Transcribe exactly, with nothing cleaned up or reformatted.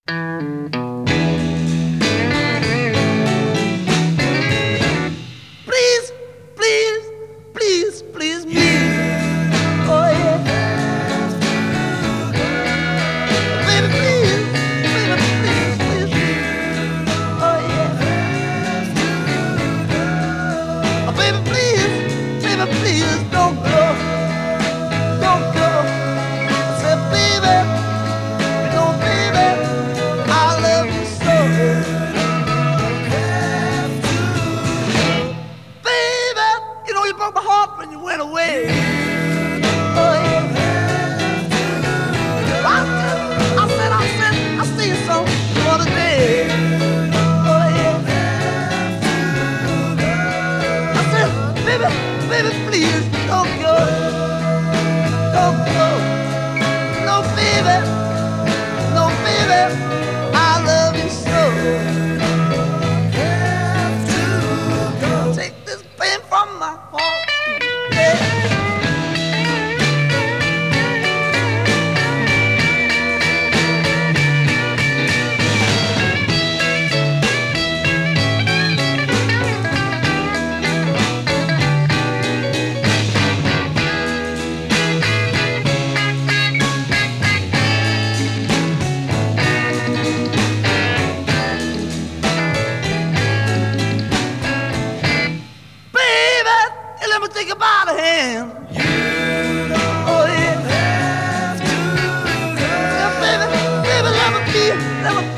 Please, please, please, please me. Oh yeah. Baby, please, baby, please, please me. Oh yeah. Oh, baby, please, baby, please don't go, don't go. I said, baby, you know, baby, I love you so. Baby, you know you broke my heart when you went away. Oh yeah. I said, I said, I said, I see you some other day. Oh yeah. I said, baby, baby, please don't go, don't go. No, baby, no, baby, I love you so. Take this pain from my heart. Yeah. Baby, let me take you by the hand. Oh yeah. Yeah, baby, baby, let me be, let me